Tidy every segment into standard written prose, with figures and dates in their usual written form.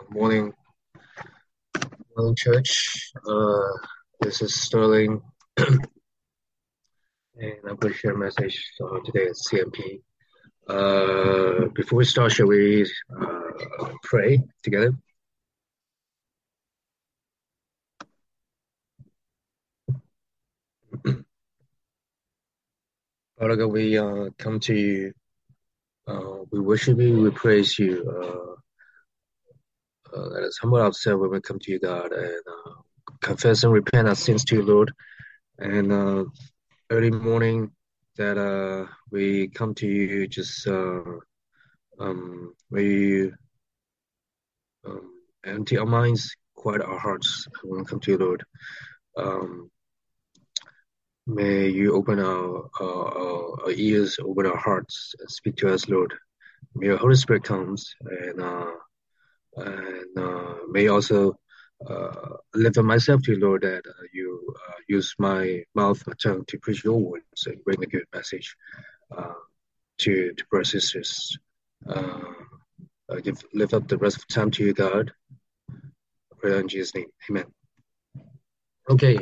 Morning, morning, church. This is Sterling, and I'm going to share a message today at CMP. Before we start, shall we pray together? Father God, we come to you. We worship you. We praise you. Let us humble ourselves when we come to you, God, and confess and repent our sins to you, Lord. And early morning that we come to you, just we empty our minds, quiet our hearts when we come to you, Lord. Um, may you open our ears, open our hearts, and speak to us, Lord. May your Holy Spirit comes and may also lift up myself to you, Lord, that you use my mouth, my tongue to preach your words and bring a good message uh, to brothers and sisters. Lift up the rest of the time to you, God. I pray in Jesus' name. Amen. Okay.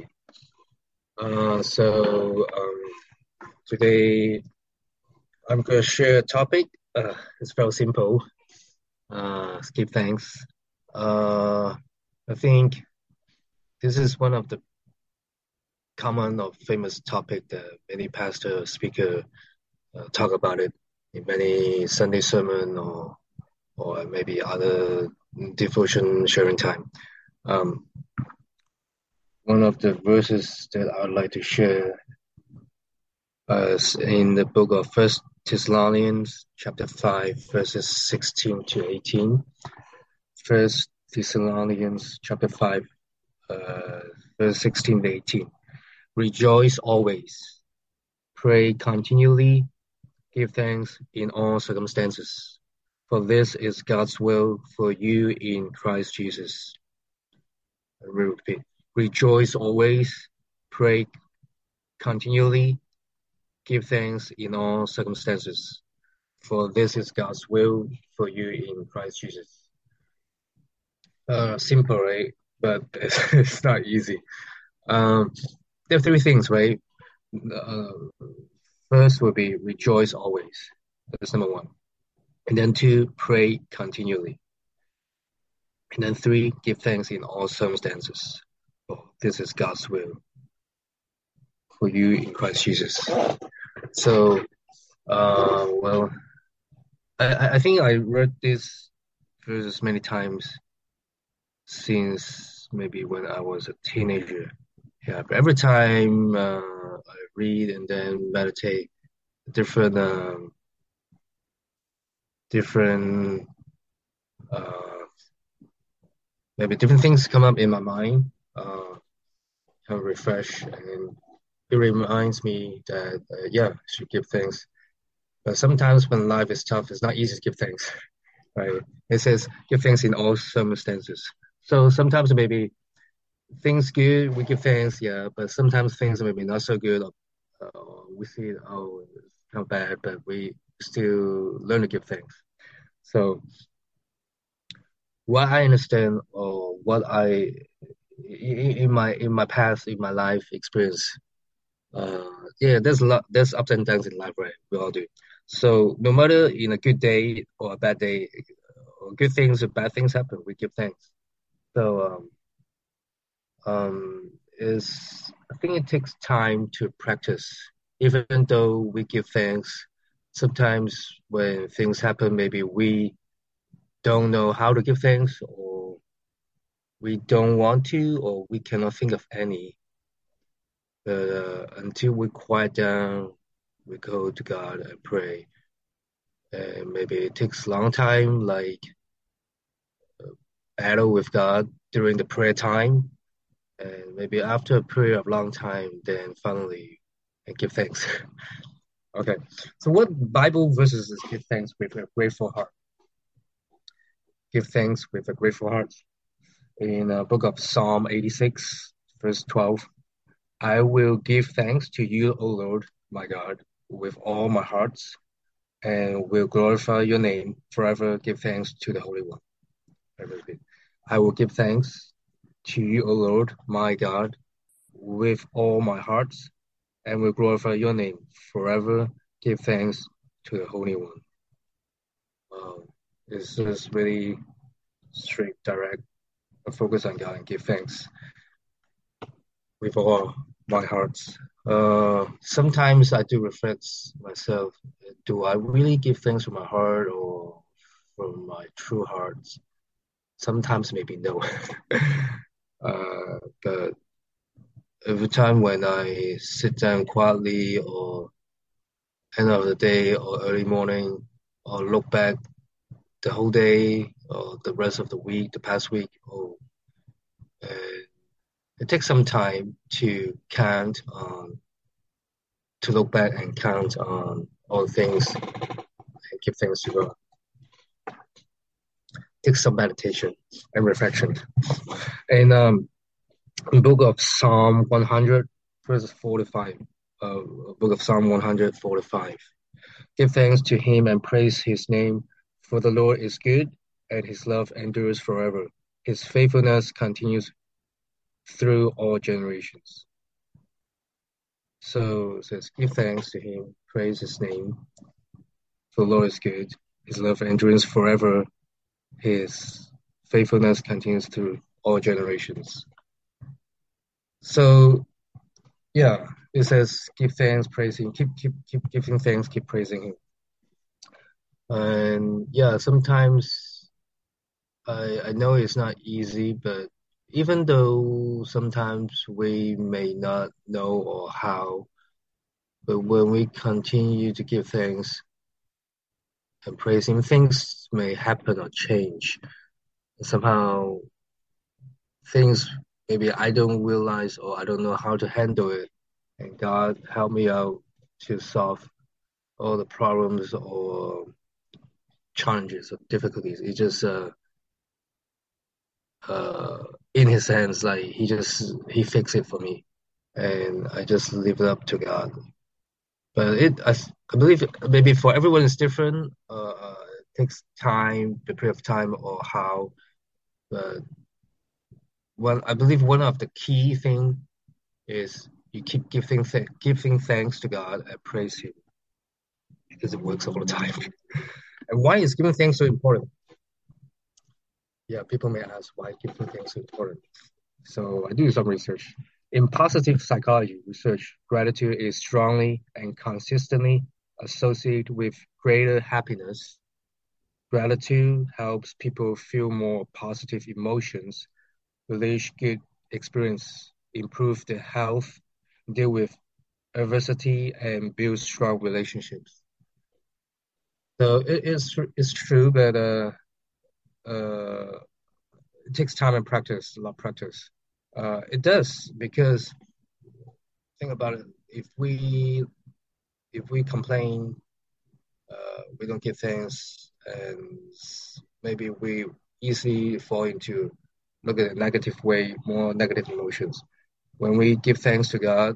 Today I'm going to share a topic. It's very simple. Give thanks. Uh, I think this is one of the common or famous topic that many pastor speaker talk about it in many Sunday sermon or maybe other devotion sharing time. Um, One of the verses that I'd like to share is in the book of First Thessalonians chapter 5 verses 16 to 18. First Thessalonians chapter 5 verse 16 to 18. Rejoice always, pray continually, give thanks in all circumstances, for this is God's will for you in Christ Jesus. I repeat, rejoice always, pray continually, give thanks in all circumstances, for this is God's will for you in Christ Jesus. Simple, right? But it's not easy. There are three things, right? Uh, First will be rejoice always. That's number one. And then two, pray continually. And then three, give thanks in all circumstances. Oh, this is God's will for you in Christ Jesus. So, well, I think I read this verses many times since maybe when I was a teenager. Yeah, but every time I read and then meditate, different different uh, maybe different things come up in my mind, kind of refresh, and it reminds me that yeah, I should give thanks. But sometimes when life is tough, it's not easy to give thanks, right? It says give thanks in all circumstances. So sometimes maybe things good, we give thanks, yeah, but sometimes things maybe not so good. We see, oh, it's kind of bad, but we still learn to give thanks. So what I understand or what I in my past in my life experience, yeah, there's ups and downs in life, right? We all do. So no matter in a good day or a bad day, or good things or bad things happen, we give thanks. So is I think it takes time to practice. Even though we give thanks, sometimes when things happen, maybe we don't know how to give thanks, or we don't want to, or we cannot think of any. But until we quiet down, we go to God and pray. And maybe it takes a long time, like battle with God during the prayer time. And maybe after a period of long time, then finally and give thanks. Okay. So what Bible verses is give thanks with a grateful heart? Give thanks with a grateful heart. In the book of Psalm 86, verse 12, I will give thanks to you, O Lord, my God, with all my heart, and will glorify your name forever. Give thanks to the Holy One. I repeat. I will give thanks to you, O Lord, my God, with all my heart, and will glorify your name forever. Give thanks to the Holy One. Um, this is really straight, direct, focus on God and give thanks with all my heart. Sometimes I do reflect myself. Do I really give thanks from my heart or from my true heart? Sometimes maybe no. But every time when I sit down quietly or end of the day or early morning or look back the whole day or the rest of the week, the past week, uh, it takes some time to count on, to look back and count on all the things and give things to God. Take some meditation and reflection. And in book of Psalm 100, verse 45, uh, book of Psalm 145. Give thanks to him and praise his name, for the Lord is good, and his love endures forever. His faithfulness continues through all generations. So it says, give thanks to him, praise his name, for the Lord is good, his love endures forever, his faithfulness continues through all generations. So yeah, it says give thanks, praise him, keep giving thanks, keep praising him. And yeah, sometimes I know it's not easy, but even though sometimes we may not know or how, but when we continue to give thanks and praise him, things may happen or change. Somehow things maybe I don't realize or I don't know how to handle it. And God help me out to solve all the problems or challenges or difficulties. It's just uh in his hands, like he fixed it for me. And I just leave it up to God. But I believe maybe for everyone it's different. It takes time, the period of time or how. But I believe one of the key thing is you keep giving thanks to God and praise Him because it works all the time. And why is giving thanks so important? Yeah, people may ask why giving thanks so important. So I do some research. In positive psychology research, gratitude is strongly and consistently associated with greater happiness. Gratitude helps people feel more positive emotions, relish good experience, improve their health, deal with adversity, and build strong relationships. So it's true that uh, it takes time and practice, a lot of practice. It does because think about it. If we complain, we don't give thanks, and maybe we easily fall into look at a negative way, more negative emotions. When we give thanks to God,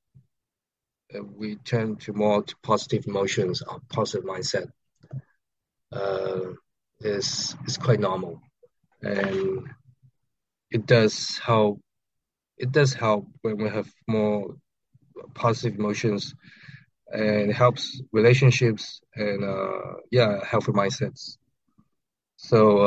we turn to more to positive emotions, or positive mindset. Uh, is quite normal, and it does help. It does help when we have more positive emotions, and it helps relationships and yeah, healthy mindsets. So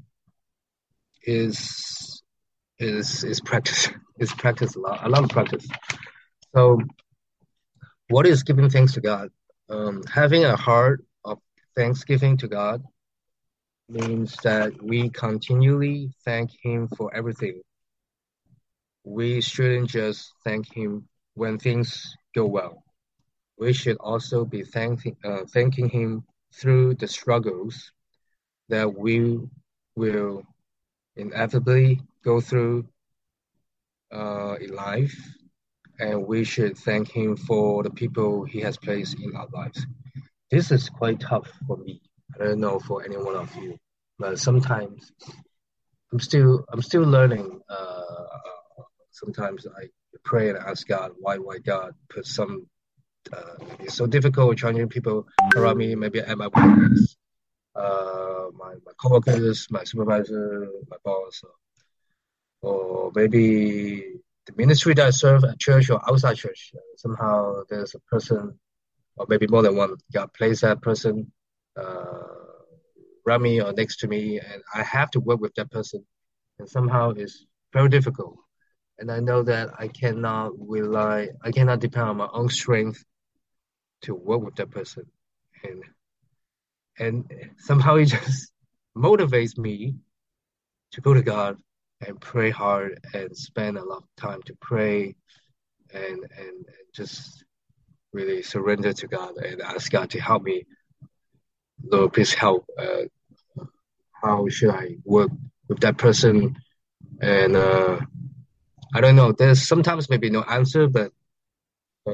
is is practice. Is practice a lot of practice. So what is giving thanks to God? Having a heart of thanksgiving to God means that we continually thank Him for everything. We shouldn't just thank Him when things go well. We should also be thanking Him through the struggles that we will inevitably go through in life, and we should thank Him for the people He has placed in our lives. This is quite tough for me. I don't know for any one of you, but sometimes I'm still learning. Sometimes I pray and ask God why God put some it's so difficult challenging people around me, maybe at my workplace. my coworkers, my supervisor, my boss, or maybe the ministry that I serve at church or outside church. Somehow there's a person, or maybe more than one, God placed that person uh, around me or next to me, and I have to work with that person. And somehow it's very difficult. And I know that I cannot depend on my own strength to work with that person. And and somehow it just motivates me to go to God and pray hard and spend a lot of time to pray and just really surrender to God and ask God to help me. Lord, please help. How should I work with that person? And I don't know. There's sometimes maybe no answer, but uh,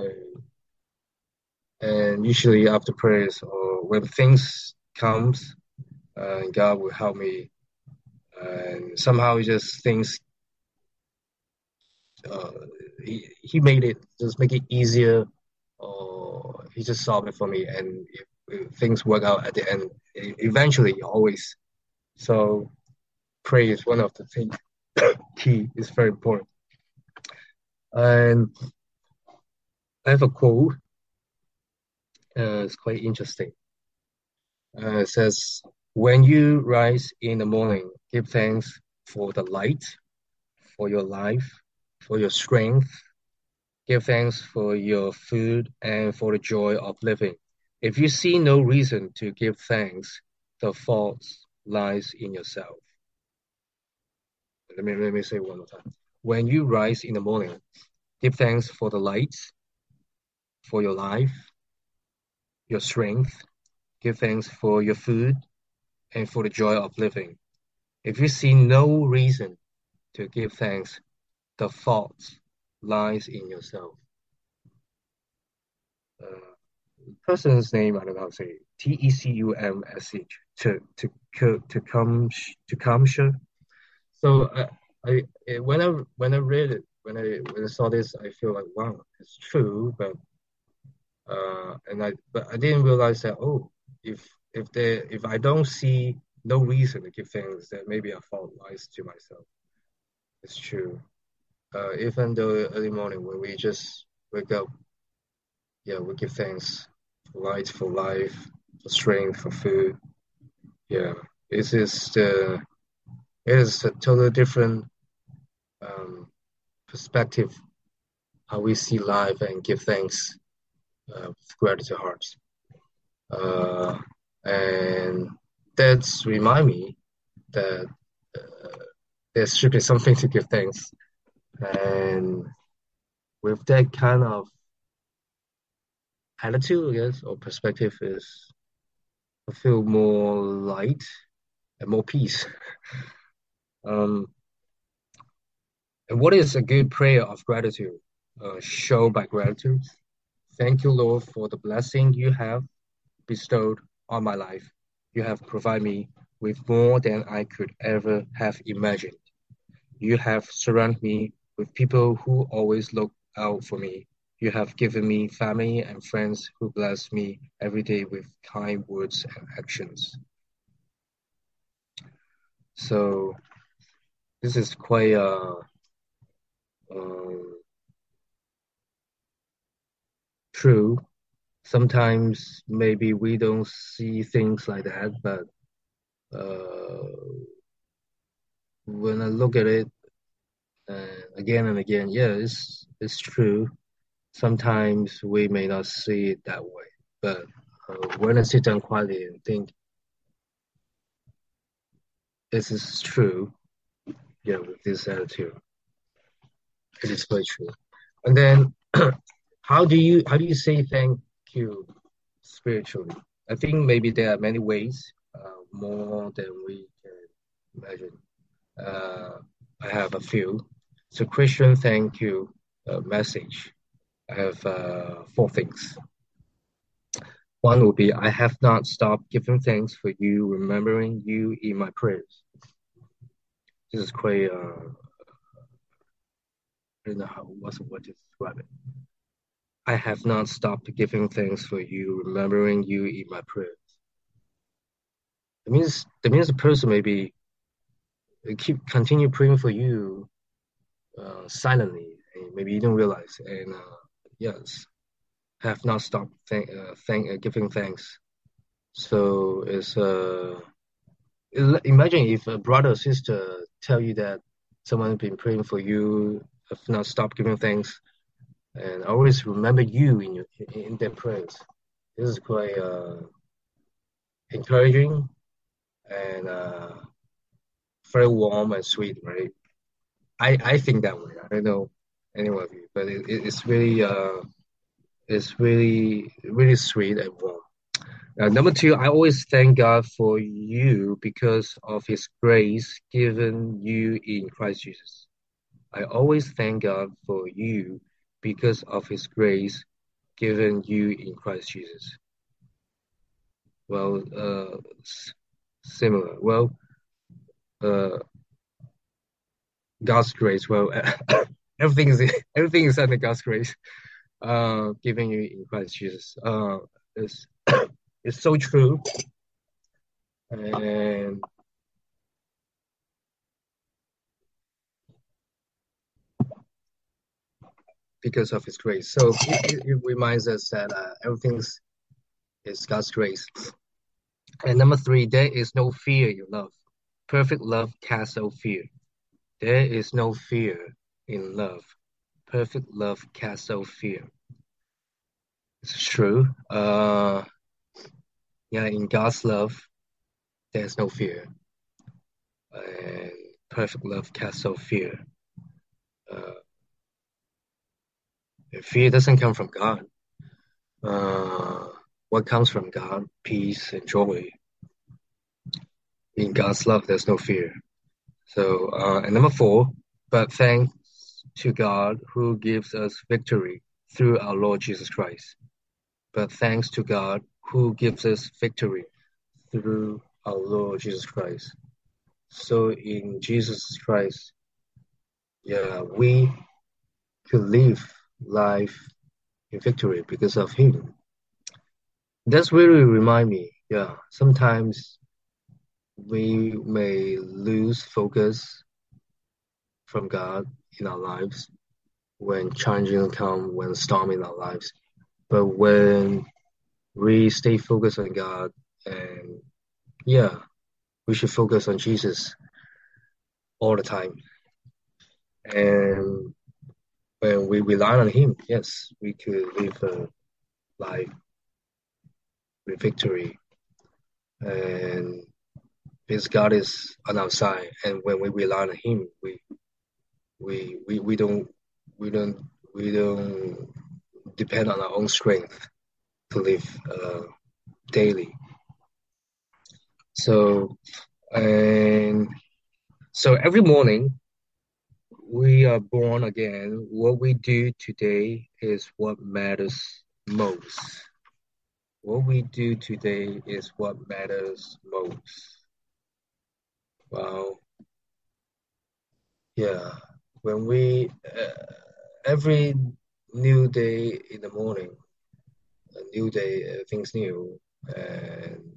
and usually after prayers or when things comes, God will help me. And somehow just things uh, he made it just make it easier, or he just solved it for me, and if things work out at the end, eventually, always. So pray is one of the things. Key is very important. And I have a quote. It's quite interesting. It says, "When you rise in the morning, give thanks for the light, for your life, for your strength. Give thanks for your food and for the joy of living. If you see no reason to give thanks, the fault lies in yourself." Let me say it one more time. When you rise in the morning, give thanks for the light, for your life, your strength. Give thanks for your food and for the joy of living. If you see no reason to give thanks, the fault lies in yourself. Uh, Person's name, I don't know how to say it. Tecumseh, Tecumseh. So when I read it, when I saw this, I feel like wow, it's true. But I didn't realize that, oh, if I don't see no reason to give thanks, then maybe I fault lies to myself. It's true. Even though early morning when we just wake up, yeah, we give thanks for light, for life, for strength, for food. Yeah, it is it is a totally different um, perspective how we see life and give thanks with gratitude hearts. Uh, and that's remind me that uh, there should be something to give thanks. And with that kind of attitude, I guess, or perspective is I feel more light and more peace. Um, and what is a good prayer of gratitude? Shown by gratitude. Thank you, Lord, for the blessing you have bestowed on my life. You have provided me with more than I could ever have imagined. You have surrounded me with people who always look out for me. You have given me family and friends who bless me every day with kind words and actions. So this is quite uh, true. Sometimes maybe we don't see things like that, but uh, when I look at it again and again, yeah, it's true. Sometimes we may not see it that way, but when I sit down quietly and think this is true, yeah, with this attitude, it is quite true. And then, how do you say thank you spiritually? I think maybe there are many ways, more than we can imagine. Uh, I have a few. So Christian thank you message. I have four things. One would be, I have not stopped giving thanks for you, remembering you in my prayers. This is quite, I don't know what's the word to describe it. I have not stopped giving thanks for you, remembering you in my prayers. That means the person maybe keep continue praying for you silently, and maybe you don't realize, and yes, have not stopped giving thanks. So imagine if a brother or sister tell you that someone has been praying for you, have not stopped giving thanks, and always remember you in their prayers. This is quite encouraging and very warm and sweet, right? I think that way. I don't know any of you, but it's really sweet and warm. Number two, I always thank God for you because of His grace given you in Christ Jesus. I always thank God for you because of His grace given you in Christ Jesus. Well, similar. Well, uh, God's grace. Well, everything is everything is under God's grace. Given you in Christ Jesus. It's it's so true, and because of His grace. So it reminds us that everything is God's grace. And number three, there is no fear in love. Perfect love casts out fear. There is no fear in love. Perfect love casts out fear. It's true. Yeah, in God's love, there's no fear, and perfect love casts out fear. Uh, Fear doesn't come from God. Uh, what comes from God? Peace and joy. In God's love, there's no fear. So, and number four, but thanks to God who gives us victory through our Lord Jesus Christ. But thanks to God who gives us victory through our Lord Jesus Christ. So in Jesus Christ, yeah, we could live life in victory because of Him. That's really remind me, yeah, sometimes we may lose focus from God in our lives when challenges come, when storm in our lives. But when we stay focused on God, and yeah, we should focus on Jesus all the time. And when we rely on Him, yes, we could live a life with victory. And because God is on our side, and when we rely on Him, we don't we don't we don't depend on our own strength to live daily. So and so every morning we are born again. What we do today is what matters most. What we do today is what matters most. Well, yeah. When we every new day in the morning, a new day, things new, and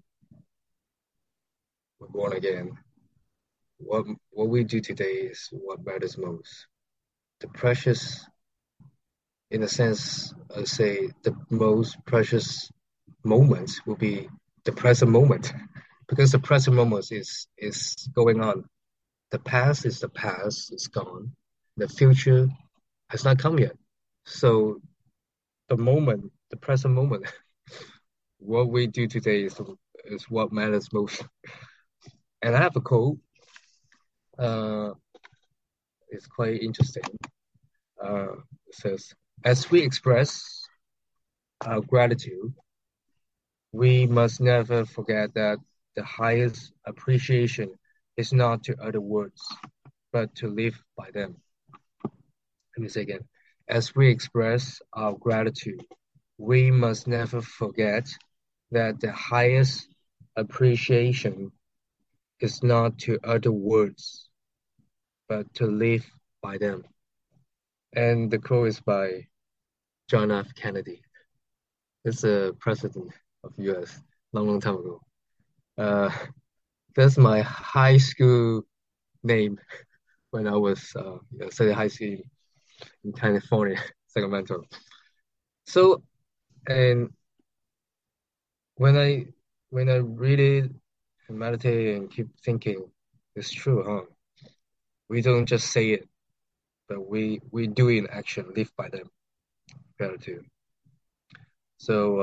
we're born again. What we do today is what matters most. The precious, in a sense, I say the most precious moments will be the present moment, because the present moment is going on. The past is the past, it's gone. The future has not come yet. So the moment, the present moment, what we do today is what matters most. And I have a quote. Uh, it's quite interesting. It says, "As we express our gratitude, we must never forget that the highest appreciation is not to utter words, but to live by them." Let me say again. As we express our gratitude, we must never forget that the highest appreciation is not to utter words, but to live by them. And the quote is by John F. Kennedy. It's a president of US long time ago. Uh, That's my high school name when I was studying high school in California, Sacramento. So, and when I when I read it and meditate and keep thinking, it's true, huh? We don't just say it, but we do it in action, live by them, gratitude. So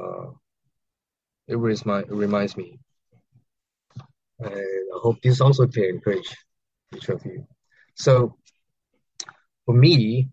it reminds me, and I hope this also can encourage each of you. So for me,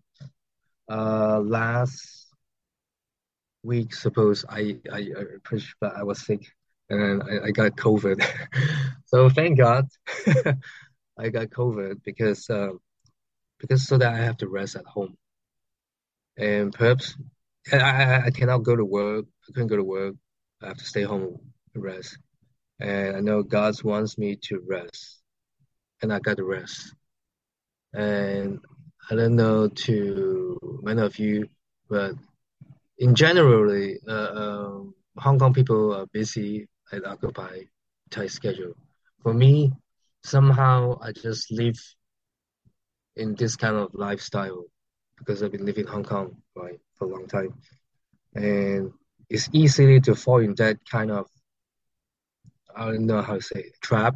last week, suppose I pushed, but I was sick, and I got COVID. So thank God, I got COVID because so that I have to rest at home, and perhaps I cannot go to work. I couldn't go to work. I have to stay home and rest. And I know God wants me to rest, and I got to rest. And I don't know to many of you, but in generally, Hong Kong people are busy and occupy tight schedule. For me, somehow I just live in this kind of lifestyle because I've been living in Hong Kong, right, for a long time, and it's easily to fall in that kind of, I don't know how to say it, trap,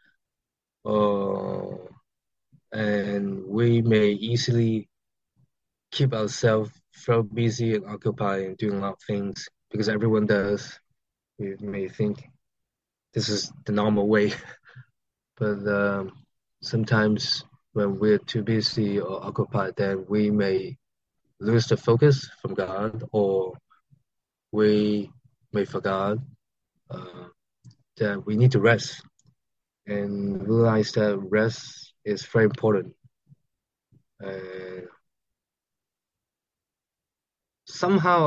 or and we may easily keep ourselves so busy and occupied and doing a lot of things because everyone does. We may think this is the normal way, but sometimes when we're too busy or occupied, then we may lose the focus from God, or we may forget uh, that we need to rest and realize that rest is very important. And somehow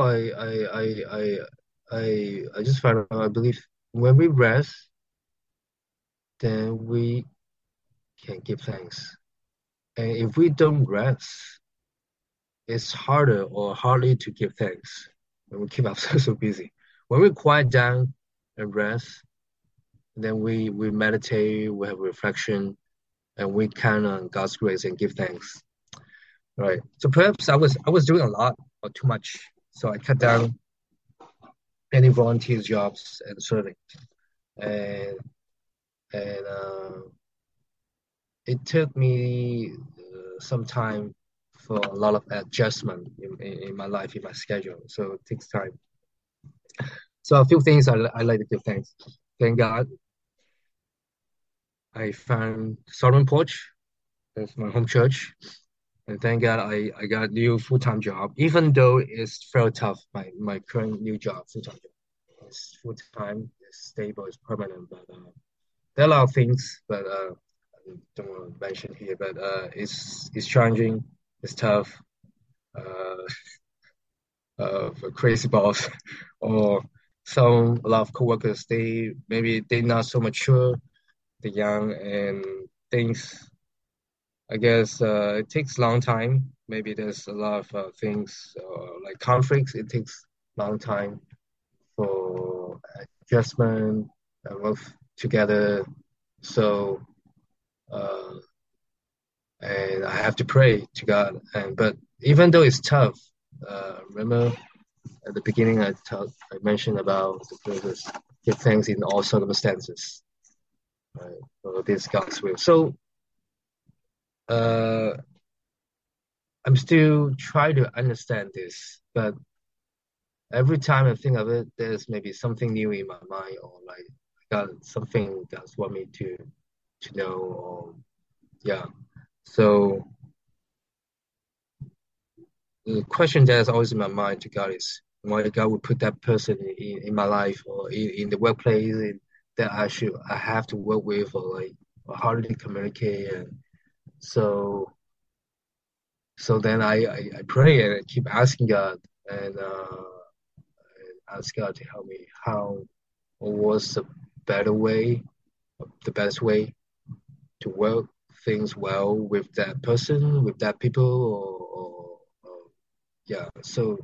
I just found out, I believe when we rest, then we can give thanks. And if we don't rest, it's harder or hardly to give thanks when we keep ourselves so busy. When we quiet down and rest, then we meditate, we have reflection, and we count on God's grace and give thanks. Right. So perhaps I was doing a lot or too much. So I cut down any volunteer jobs and serving. And and it took me some time for a lot of adjustment in my life, in my schedule. So it takes time. So a few things I like to give thanks. Thank God I found Southern Porch. That's my home church. And thank God I got a new full-time job, even though it's very tough, my current new job, full-time job. It's full-time, it's stable, it's permanent, but there are a lot of things, but I don't want to mention here, but it's challenging, it's tough, uh, a crazy boss, or a lot of coworkers, they not so mature, they're young, and things. I guess it takes a long time. Maybe there's a lot of things like conflicts. It takes a long time for adjustment and work together. So uh, and I have to pray to God. And but even though it's tough, remember at the beginning I mentioned about the purpose, give thanks in all circumstances. Right? So this God's will. So uh, I'm still trying to understand this, but every time I think of it, there's maybe something new in my mind, or like got something that's want me to know, or yeah. So the question that's always in my mind to God is why God would put that person in my life or in the workplace that I have to work with, or like or how to communicate. And so so then I pray and I keep asking God, and ask God to help me how or what's the better way, the best way to work things well with that person, with that people, or yeah. So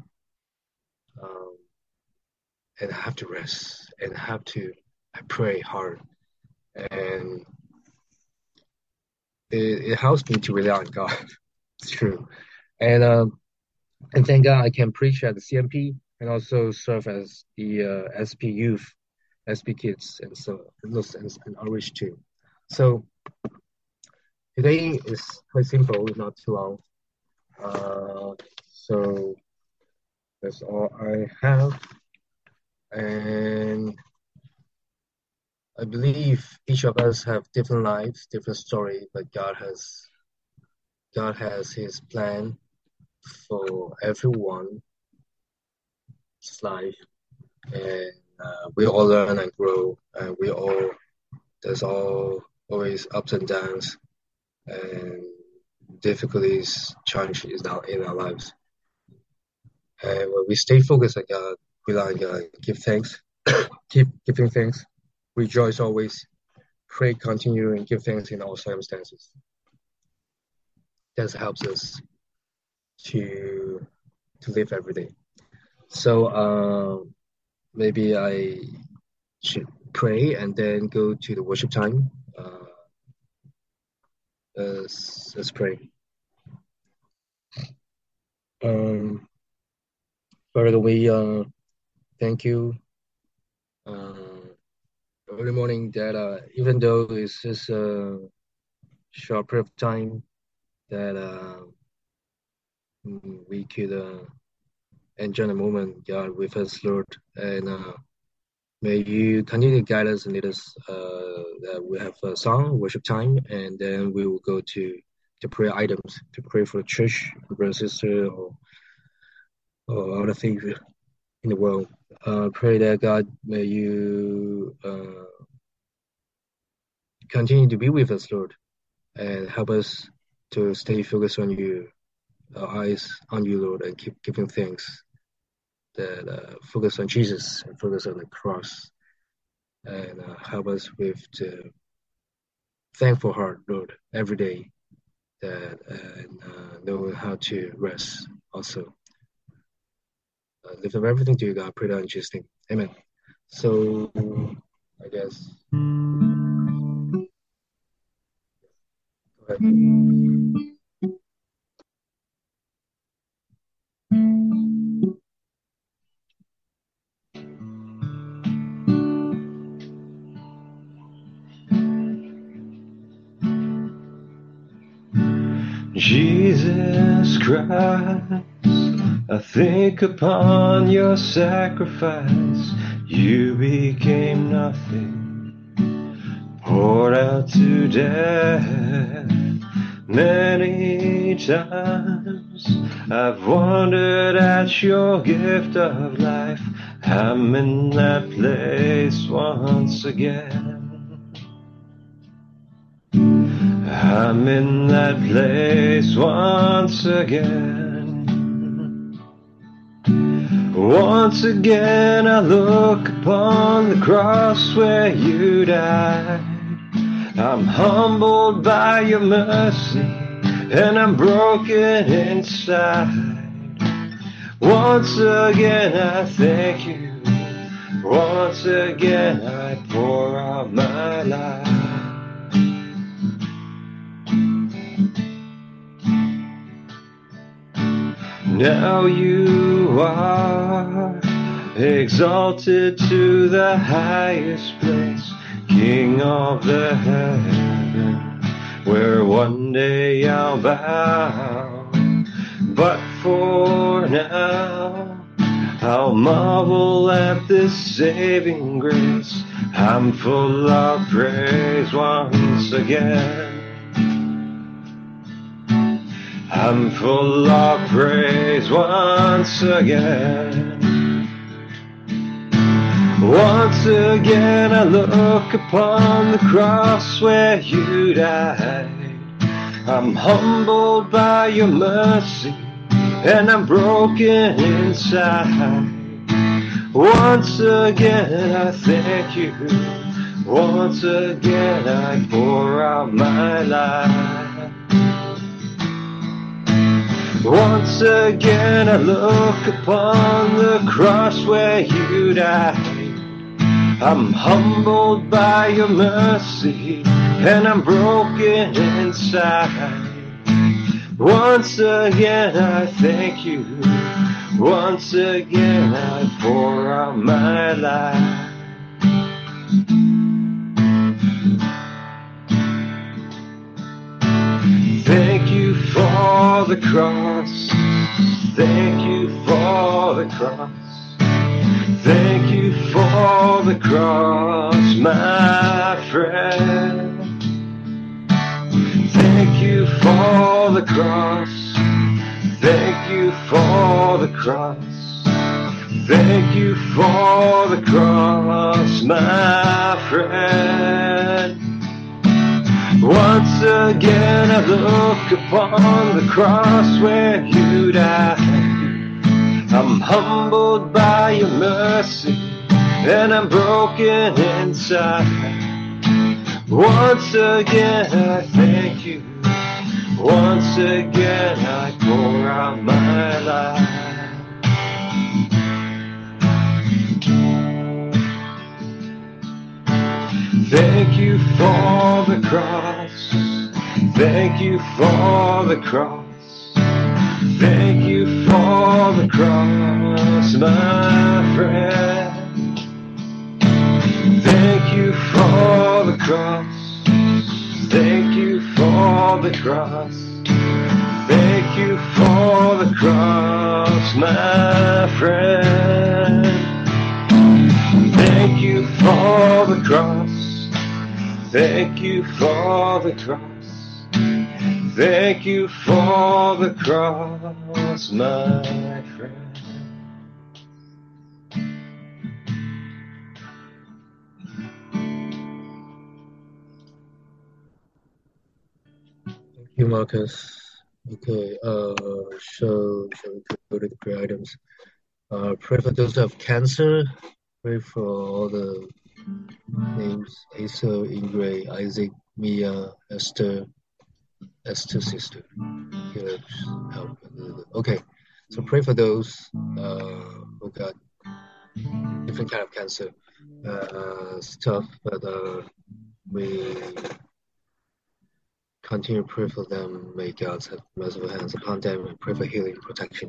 um, and I have to rest and I pray hard and it helps me to rely on God. It's true. And thank God I can preach at the CMP and also serve as the SP Youth, SP Kids, and so and outreach too. So today is quite simple, not too long. So that's all I have, and I believe each of us have different lives, different story, but God has His plan for everyone's life, and we all learn and grow, and there's always ups and downs and difficulties, challenges in our lives. And when we stay focused on God, rely on God, give thanks, keep giving thanks, rejoice always, pray, continue, and give thanks in all circumstances. That helps us to live every day. So maybe I should pray and then go to the worship time. Let's pray. Father, we thank you early morning that even though it's just a short period of time that we could enjoy the moment, God, with us, Lord, and may you continue to guide us and lead us. That we have a song, worship time, and then we will go to the prayer items to pray for the church, brother, sister, or other things in the world. Pray that God, may you continue to be with us, Lord, and help us to stay focused on you, our eyes on you, Lord, and keep giving thanks. That focus on Jesus and focus on the cross, and help us with the thankful heart, Lord, every day. That know how to rest also. Lift up everything to you, God. Pray that in Jesus' name. Amen. So, I guess. Go ahead. Jesus Christ, I think upon your sacrifice. You became nothing, poured out to death. Many times I've wondered at your gift of life. I'm in that place once again. I'm in that place once again. Once again I look upon the cross where you died. I'm humbled by your mercy and I'm broken inside. Once again I thank you. Once again I pour out my life. Now you are exalted to the highest place, King of the heaven, where one day I'll bow. But for now, I'll marvel at this saving grace. I'm full of praise once again. I'm full of praise once again. Once again I look upon the cross where you died. I'm humbled by your mercy and I'm broken inside. Once again I thank you. Once again I pour out my life. Once again I look upon the cross where you died. I'm humbled by your mercy, and I'm broken inside. Once again I thank you. Once again I pour out my life. Thank you for the cross. Thank you for the cross. Thank you for the cross, my friend. Thank you for the cross. Thank you for the cross. Thank you for the cross, my friend. Once again I look upon the cross where you died. I'm humbled by your mercy, and I'm broken inside. Once again I thank you. Once again I pour out my life. Thank you for the cross. Thank you for the cross. Thank you for the cross, my friend. Thank you for the cross. Thank you for the cross. Thank you for the cross, my friend. Thank you for the cross. Thank you for the cross. Thank you for the cross, my friend. Thank you, Marcus. Okay, shall we go to the prayer items? Pray for those who have cancer. Pray for all the names: Asa, Ingray, Isaac, Mia, Esther sister. Okay, help. Okay, so pray for those who got different kind of cancer. It's tough, but we continue to pray for them. May God have merciful hands upon them, and pray for healing and protection.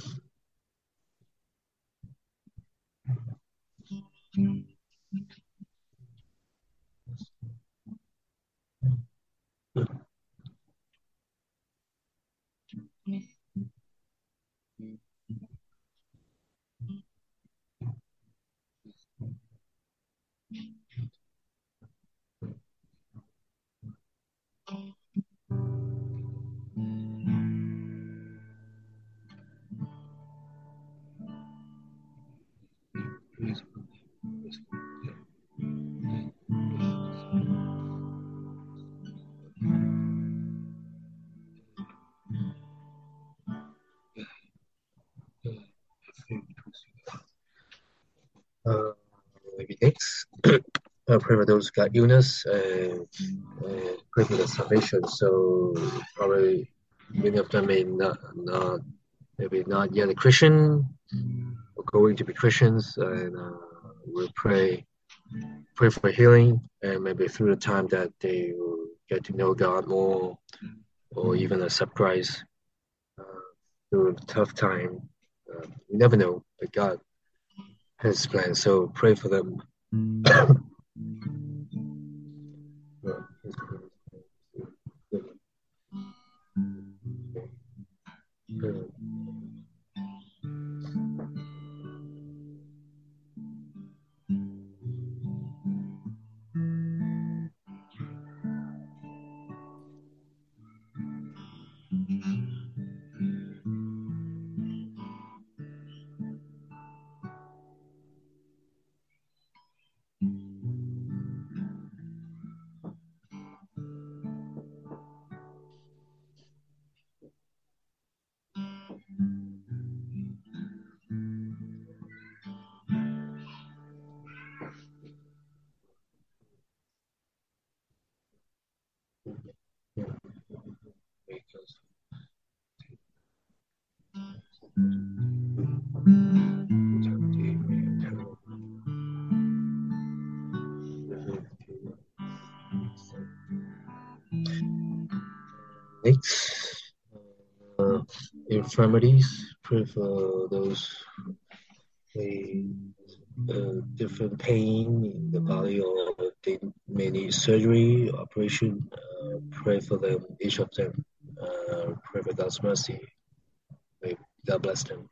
Maybe next. Pray for those who got illness and pray for their salvation. So probably many of them may not maybe not yet a Christian or going to be Christians, and we'll pray for healing, and maybe through the time that they will get to know God more, or even accept Christ through a tough time. You never know, but God has plans. So pray for them. Next, uh, infirmities. Pray for those with different pain in the body or they may need surgery, operation. Pray for them, each of them. Pray for God's mercy. May God bless them.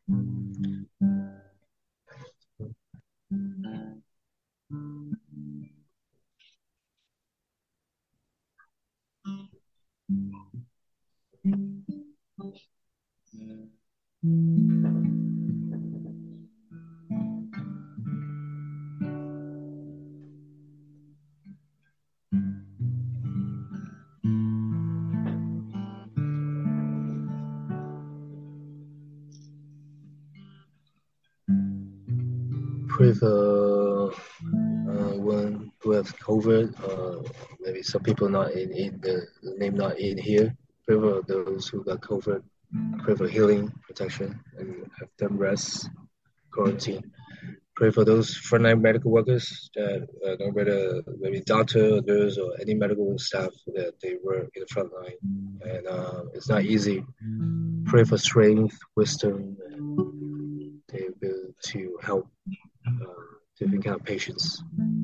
Pray for one who have COVID. Maybe some people not in the name not in here. Pray for those who got COVID. Pray for healing, protection, and have them rest, quarantine. Pray for those frontline medical workers that no matter maybe doctor, nurse, or any medical staff that they work in the front line, and it's not easy. Pray for strength, wisdom, and the ability to help different kind of patients.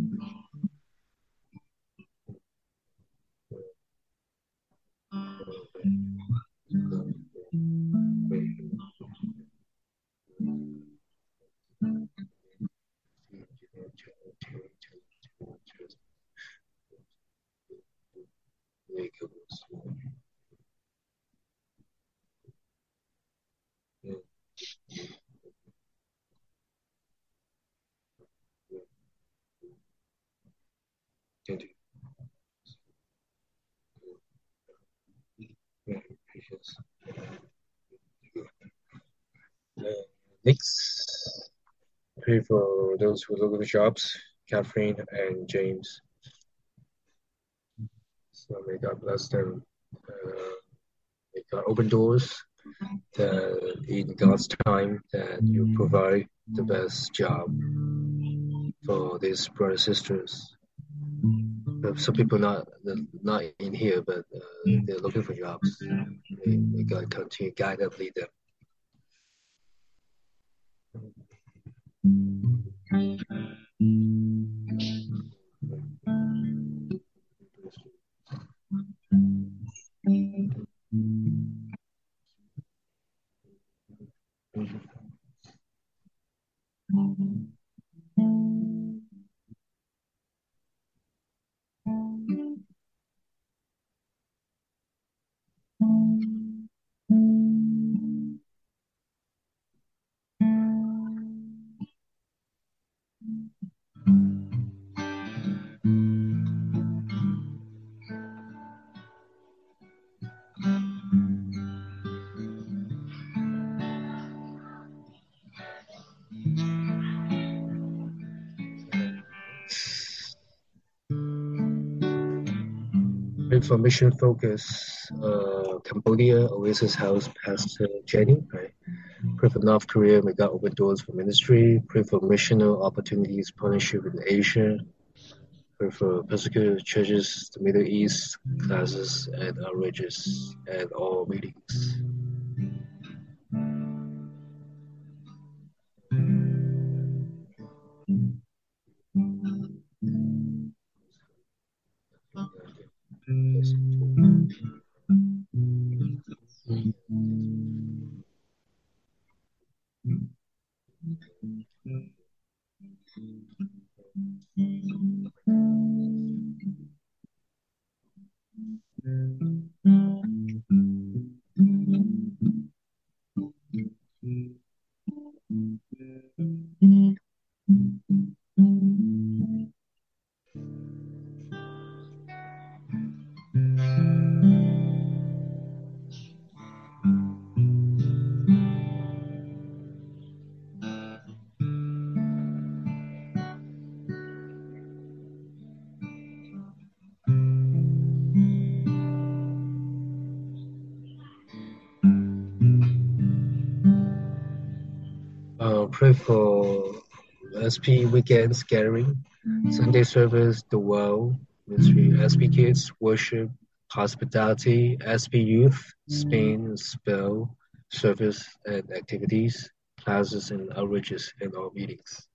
Patients. Next, pray for those who look at the jobs, Catherine and James. So may God bless them. May God open doors that in God's time that you provide the best job for these brothers sisters. Some people not in here, but they're looking for jobs. May God continue to guide and lead them. Information focus, Cambodia, Oasis House, Pastor Jenny, right? Pray for North Korea, may God open doors for ministry. Pray for missional opportunities, partnership in Asia. Pray for persecuted churches, the Middle East, classes, and outrages at all meetings. Pray for SP weekends gathering, Sunday service, the well, ministry, SP kids, worship, hospitality, SP Youth, Spain, spell, service and activities, classes and outreaches, and all meetings.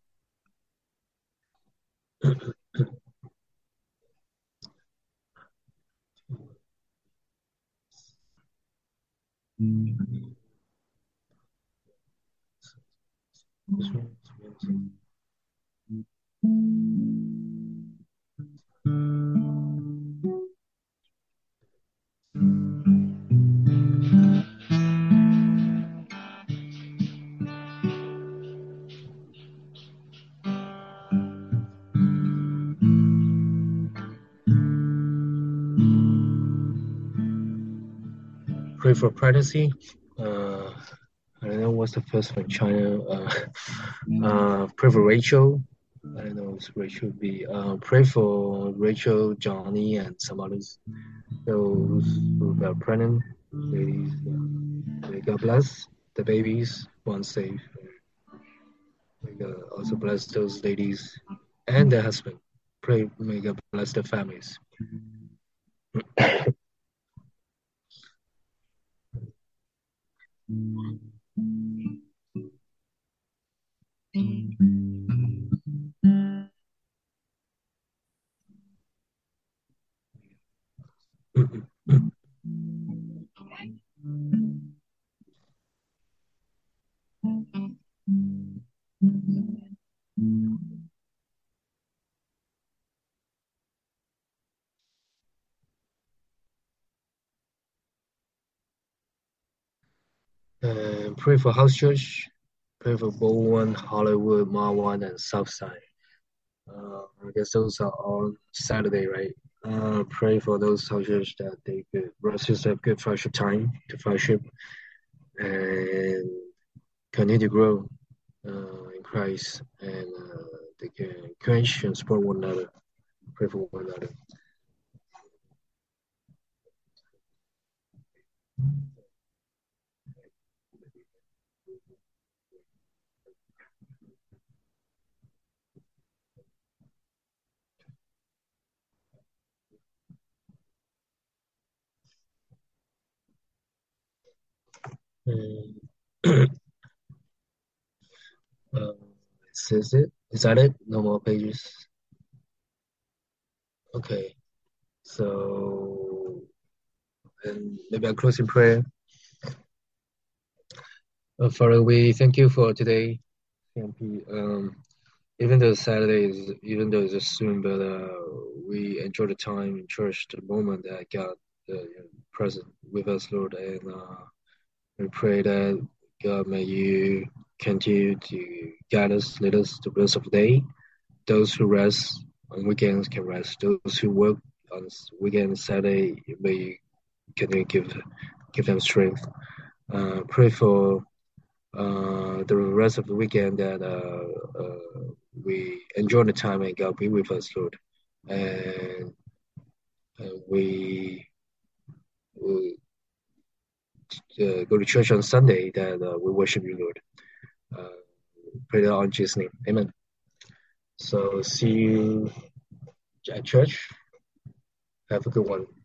Pray for pregnancy. I don't know what's the first one. China. Pray for Rachel. I don't know. It's Rachel B. Pray for Rachel, Johnny, and some others. Those who are pregnant, ladies. May God bless the babies, one safe. May God also bless those ladies and their husband. Pray, may God bless their families. And pray for House Church. Pray for Bowen, Hollywood, Marwan, and Southside. I guess those are on Saturday, right? Pray for those soldiers that they could rest have good fellowship time to fellowship and continue to grow in Christ, and they can encourage and support one another. Pray for one another. And, is it? Is that it? No more pages. Okay. So, and maybe a closing prayer. Father, we thank you for today, CMP. Even though Saturday is, even though it's just soon, but we enjoy the time in church, the moment that God present with us, Lord, and we pray that God may you continue to guide us, lead us the rest of the day. Those who rest on weekends can rest. Those who work on weekends, Saturday, may you continue give them strength. Pray for the rest of the weekend that we enjoy the time and God be with us, Lord. And we will go to church on Sunday that we worship you, Lord. Pray that on Jesus' name. Amen. So see you at church. Have a good one.